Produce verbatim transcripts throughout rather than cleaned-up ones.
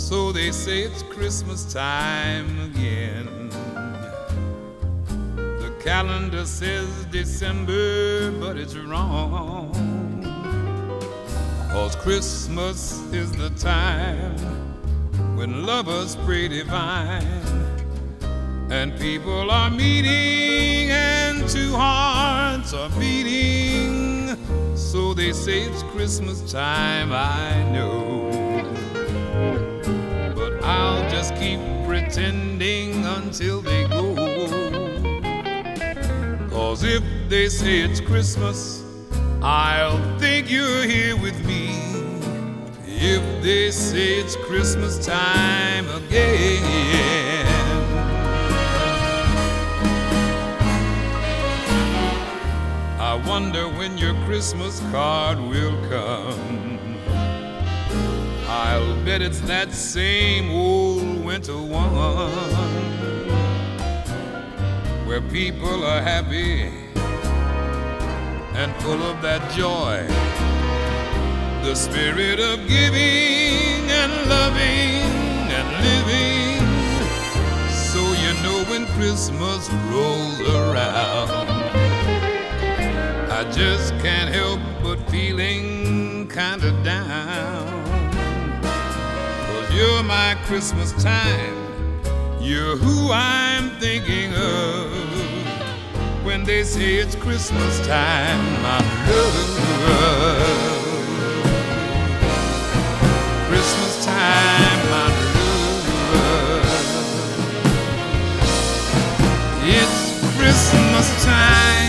So they say it's Christmas time again. The calendar says December, but it's wrong. 'Cause Christmas is the time when lovers pray divine, and people are meeting and two hearts are beating. So they say it's Christmas time, I know, but I'll just keep pretending until they go. 'Cause if they say it's Christmas, I'll think you're here with me. If they say it's Christmas time again, I wonder when your Christmas card will come. I'll bet it's that same old winter one, where people are happy and full of that joy, the spirit of giving and loving and living. So you know when Christmas rolls around, I just can't help but feeling kinda down. 'Cause you're my Christmas time, you're who I'm thinking of when they say it's Christmas time, my love. Christmas time, my love. It's Christmas time.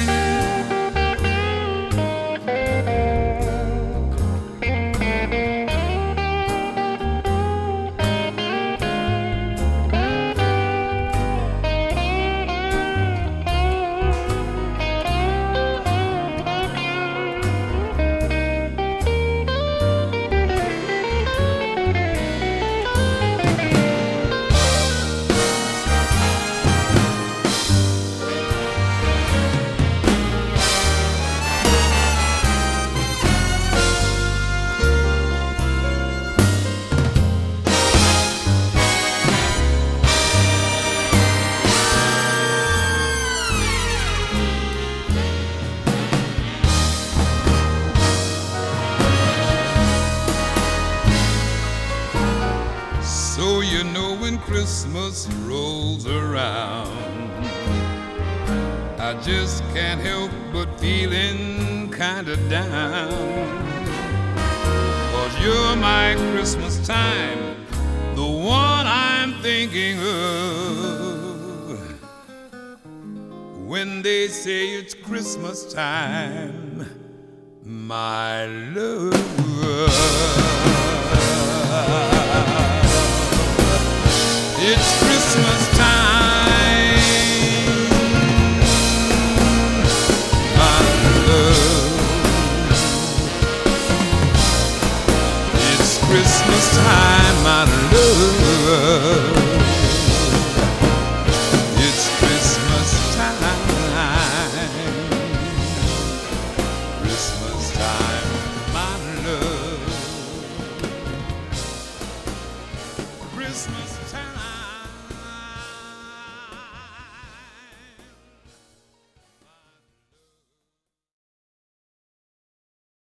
So you know when Christmas rolls around, I just can't help but feeling kinda down. 'Cause you're my Christmas time, the one I'm thinking of when they say it's Christmas time, my love.